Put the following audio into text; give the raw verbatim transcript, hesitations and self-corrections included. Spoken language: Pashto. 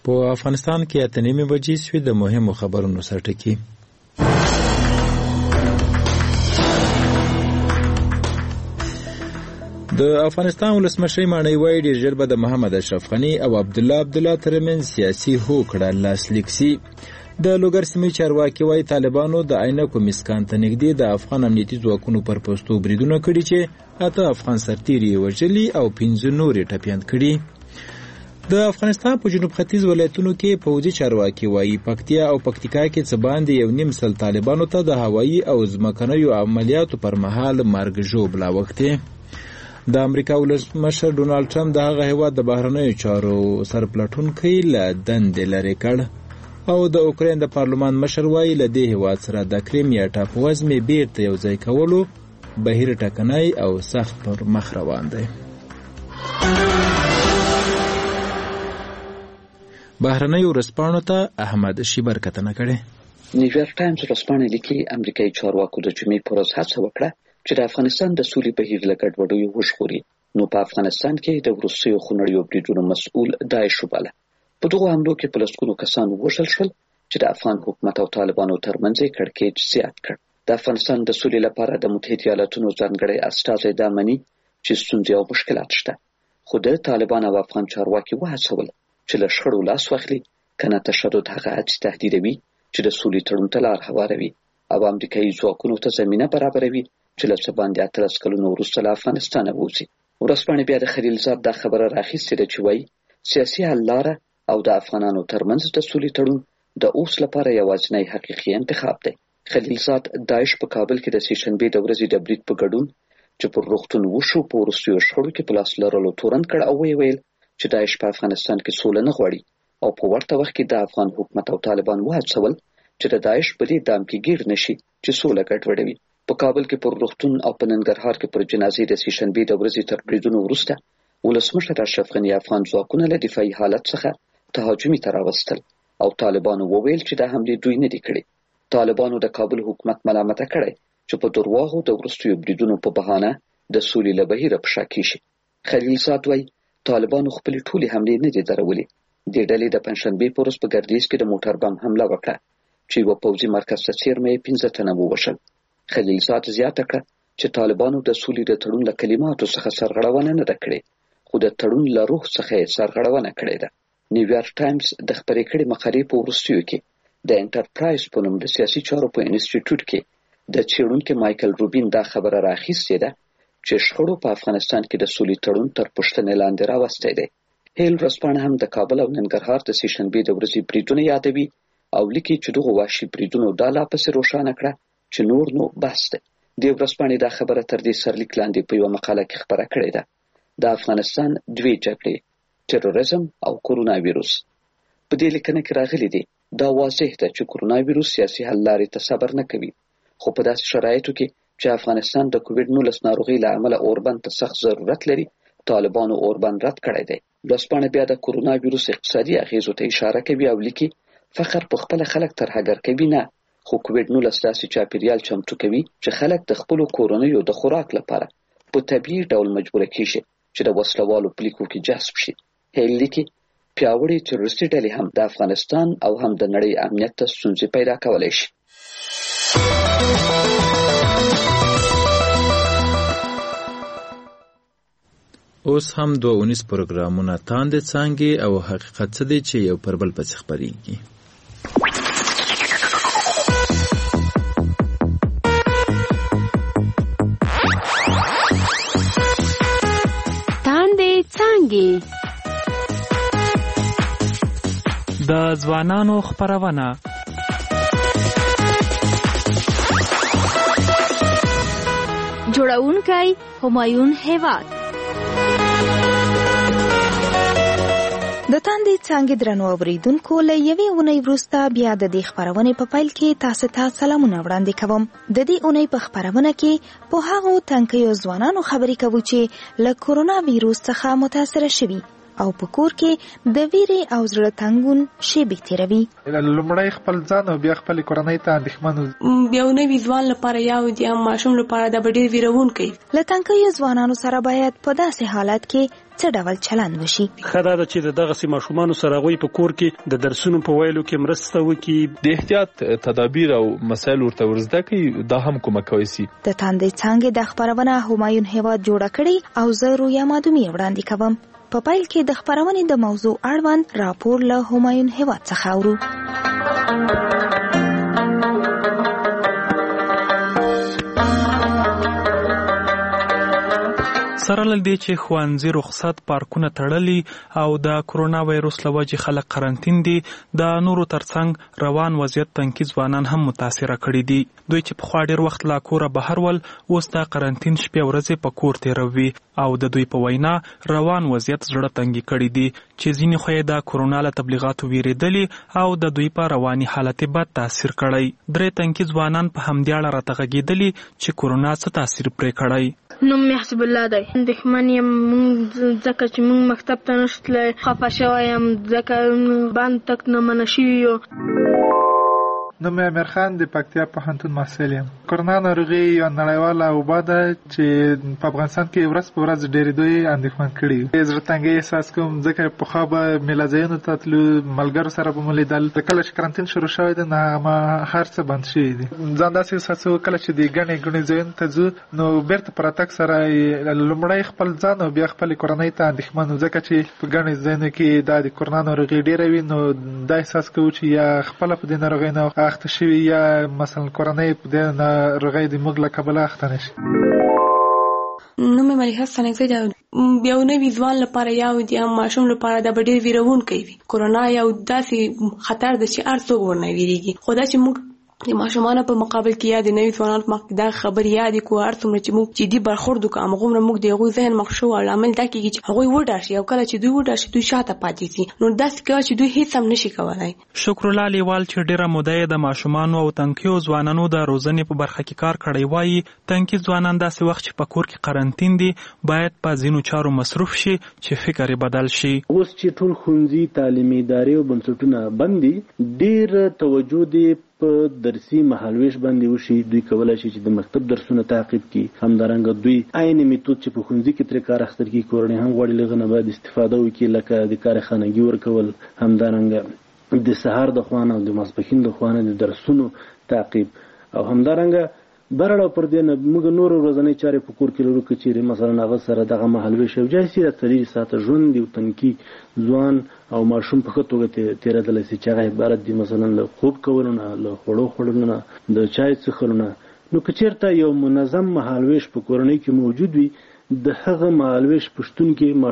په افغانستان کې اته نیمې بجې سوې. د مهمو خبرونو سرټکي. د افغانستان ولسمشر ماڼۍ وایي ډېر ژر به د محمد اشرف غني او عبدالله عبدالله ترمنځ سیاسي هوکړه لاسلیک سي. د لوګر سیمې چارواکي وایي طالبانو د عینکو مسکان ته نږدې د افغان امنیتي ځواکونو پر پوستو بریدونه کړي چې اته افغان سرتیري یې وژلي او پنځه نور یې ټپیان کړي. د افغانستان په جنوب ختیځ ولایتونو کې پوځي چارواکي وایي پکتیا او پکتیکا کې څه باندې یو نیم سل طالبانو ته د هوایي او ځمکنیو عملیاتو پر مهال مرګ ژوبله اوښتې. د امریکا ولسمشر ډونالډ ټرمپ د هغه هیواد د بهرنیو چارو سرپلټونکی له دندې لرې کړ او د اوکراین د پارلمان مشر وایي له دې هیواد سره د کریمیا ټاپووزمې بیرته یو ځای کولو بهیر ټکنی او سخت پر مخ روان دی. بهرنیو ورځپاڼو ته احمد شیبر کتنه کړې. نیویارک ټایمز ورځپاڼه لیکي امریکایي چارواکو د جمعې په ورځ هڅه وکړه چې د افغانستان د سولې بهیر له ګډوډیو وژغوري. نو په افغانستان کې د وروستیو خونړیو بریدونو مسؤل داعش وباله. په دغو حملو کې په لسګونو کسان ووژل شول چې د افغان حکومت او طالبانو ترمنځ یې کړکېچ زیات کړ. د افغانستان د سولې لپاره د متحده ایالاتونو ځانګړی استازی دا مني چې ستونزې او مشکلات شته، خو د طالبان او افغان چارواکي وهڅول چې له شخړو لاس واخلي، کنه تشدد هغه هڅې تهدیدوي چې د سولې تړون ته لار هواروي او امریکایي ځواکونو ته زمینه برابروي چې له څه باندې اتلس کلونو وروسته له افغانستانه ووځي. ورځپاڼې بیا د خلیلزاد دا خبره راخیستې ده چې وایي سیاسي حل لاره او د افغانانو ترمنځ د سولې تړون د اوس لپاره یوازینی حقیقي انتخاب دی. خلیلزاد داعش په کابل کې د سېشنبې د ورځې د برید په ګډون چې پر روغتون وشو په وروستیو شخړو کې په لاس لرلو تورن کړ او ویې ویل چې داعش په افغانستان کې سوله نه غواړي او په ورته وخت کې د افغان حکومت او طالبان وهڅول چې د داعش په دې دام کې ګیر نشي چې سوله ګډوډوي. په کابل کې پر روغتون او په ننګرهار کې پر جنازې د سېشنبې د ورځې تر بریدونو وروسته ولسمشر اشرف غني افغان ځواکونه له دفاعي حالت څخه تهاجمي ته راوستل او طالبانو وویل چې دا حملې دوی نه دي کړې. طالبانو د کابل حکومت ملامته کړی چې په درواغو د وروستیو بریدونو په بهانه د سولې له بهیره په شا کیږي. خلیلزاد وایي طالبانو خپلې ټولې حملې نه دي درولې. دې ډلې د پنجشنبې په ورځ په ګردیز کې د موټر بم حمله وکړه چې یوه پوځي مرکز ته څیرمه یې پنځه تنه ووژل. خلیلزاد زیاته کړه چې طالبانو د سولې د تړون له کلماتو څخه سرغړونه نه ده کړې، خو د تړون له روح څخه یې سرغړونه کړې ده. نیویارک ټایمز د خپرې کړې مقالې په وروستیو کې د انټرپرایز په نوم د سیاسي چارو په انسټیټیوټ کې د څېړونکي مایکل روبین دا خبره راخیستې ده چې شخړو په افغانستان کې د سولې تړون تر پوښتنې لاندې راوستی دی. هیل ورځپاڼه هم د کابل او ننګرهار د سېشنبې د ورځې بریدونه یادوي او لیکي چې دغو وحشي بریدونو دا لا پسې روښانه کړه چې نور نو بس دی. دې ورځپاڼې دا خبره تر دې سرلیک لاندې په یوه مقاله کې خپره کړې ده. د افغانستان دوې جګړې، تروریزم او کرونا ویروس. په دې لیکنه کې راغلي دي دا واضح ده چې کرونا ویروس سیاسي حل لارې ته صبر نه کوي، خو په داسې شرایطو کې چې افغانستان د کووډ نولس ناروغۍ له امله اوربند ته سخت ضرورت لري، طالبانو اوربند رد کړی دی. ورځپاڼه بیا د کرونا ویروس اقتصادي اغیزو ته اشاره کوي او لیکي فقر په خپله خلک ترهګر کوي نه، خو کووډ نولس داسې چاپیریال چمتو کوي چې خلک د خپلو کورنیو د خوراک لپاره په طبیعي ډول مجبوره کیږي چې د وسلوالو پلیکو کې جذب شي. هیل لیکي پیاوړې تروریستي ډلې هم د افغانستان او هم د نړۍ امنیت ته ستونزې پیدا کولی شي. اوس هم دوه اونیز پروګرامونه تاندې څانګې او حقیقت څه دی چې یو پر بل پسې خپرېږي. تاندې څانګې د ځوانانو خپرونه. جوړونکی همایون هیواد. د تاندې څانګې درنو اوریدونکو له یوې اونۍ وروسته بیا د دې خپرونې په پیل کې تاسو ته سلامونه وړاندې کوم. د دې اونۍ په خپرونه کې په هغو تنکیو ځوانانو خبرې کوو چې له کورونا ویروس څخه متاثره شوي او په کور کې د ویرې او زړه تنګون شیبې تیروي. لومړی خپل ځان او بیا خپل کورنۍ ته اندېښمن بیا نوي ځوان لپاره یا د ماشوم لپاره د ډېر ویرونکی. له تنکیو ځوانانو سره باید په داسې حالت کې څه ډول چلند وشي؟ ښه دا ده چې دغسې ماشومانو سره هغوی په کور کې د درسونو په ویلو کې مرسته وکړي، د احتیاط تدابیر او مسایل ورته ورزده کړي، دا هم کومک کوي سي. د تاندې څانګې د خپرونه همایون هیواد جوړه کړې او زه رویا مادومي وړاندې کوم. په پیل کې د خپرونې د موضوع اړوند راپور له همایون هیواد څخه اورو. سره له دې چې ښوونځي رخصت، پارکونه تړلي او د کرونا وایرس له وجې خلک قرنطین دي، د نورو ترڅنګ روان وضعیت تنکي ځوانان هم متاثره کړي دي. دوی چې پخوا ډېر وخت لا کوره بهر ول، اوس د قرنطین شپې ورځې په کور تېروي او د دوی په وینا روان وضعیت زړه تنګي کړي دي چې ځینې خو یې د کرونا له تبلیغاتو ویرېدلي او د دوی په رواني حالت بد تاثیر کړی. درې تنکي ځوانان په همدې اړه راته غږېدلي چې کرونا څه تاثیر پرې کړی. نوم مې حسب الله دی. اندېښمن یم ځکه چې موږ مکتب ته نشو تللی. خفه شوی یم ځکه بند تک نه منع شوي یو. نوم مې امیر خان د پکتیا پوهنتون محصل یم. کرونا ناروغي یوه نړیواله وبا ده چې په افغانستان کې ورځ په ورځ ډېرېدو یې اندېښمن کړي. زړه تنګۍ احساس کوم ځکه پخوا به میله ځایونو ته تلو، ملګرو سره به مو لیدل. کله چې قرنطین شروع شوی دی نو هر څه بند شوي دي. ځان داسې احساسوو کله چې د ګڼې ګڼې ځایونو ته ځو نو بېرته په راتګ سره لومړی خپل ځان او بیا خپلې کورنۍ ته اندېښمن وو، ځکه چې په ګڼې ځایونو کې دا د کرونا ناروغي ډېره وي. نو دا احساس کوو چې یا خپله په دې ناروغۍ نه اخته شوي یا مثلا کورنۍ په دې ناروغۍ د موږ له کبله اخته نه شي. نوم مې ملیحه ستانکزۍ ده. یو نوي ځوان لپاره یا د ماشوم لپاره د ډېر ویرونکی وي. کرونا یو داسې خطر ده چې هر څوک ورنه ویریږي. خو دا چې موږ د ماشومانو په مقابل کې یا د نوي ځوانانو په مقابل دا خبرې یادې کړو، هر څومره چې موږ جدي برخورد وکړو همغومره موږ د هغوی ذهن مغشوش او لامل دا کېږي چې هغوی وډار شي او کله چې دوی وډار شي دوی شاته پاتې شي. نو داسې کوي چې دوی هېڅ هم نشي کولی. شکرالله لیوال چې ډېره موده یې د ماشومانو او تنکیو ځوانانو د روزنې په برخه کې کار کړی وایي تنکي ځوانان داسې وخت چې په کور کې قرنطین دي باید په ځینو چارو مصروف شي چې فکر یې بدل شي. اوس چې ټول ښوونځي، تعلیمي ادارې او بنسټونه بند دي، ډېر توجه دی په درسي مهالویش باندې وشي. دوی کولای شي چې د مکتب درسونه تعقیب کړي. همدارنګه دوی عین میتود چې په ښوونځي کې ترې کار اخیستل کېږي کورنۍ هم غواړي له هغه نه باید استفاده وکړي، لکه د کارخانګي ورکول، همدارنګه د سهار د خوا نه او د ماسپښین د خوا نه د درسونو تعقیب، او همدارنګه برړه پر دې نه موږ نور ورځنۍ چارې په کور کې لرو که چیرې مثلا هغه سره دغه مهالویش او جایسي د څلېرویشت ساعته ژوند یو تنکي ځوان او ماشوم په ښه توګه تېرېدلی سي چې هغه عبارت دي مثلا له خوب کولو نه، له خوړو خوړلو نه، د چای څښلو نه. نو که چېرته یو منظم مهالویش په کورنۍ کې موجود وي، د هغه مهالویش په شتون کې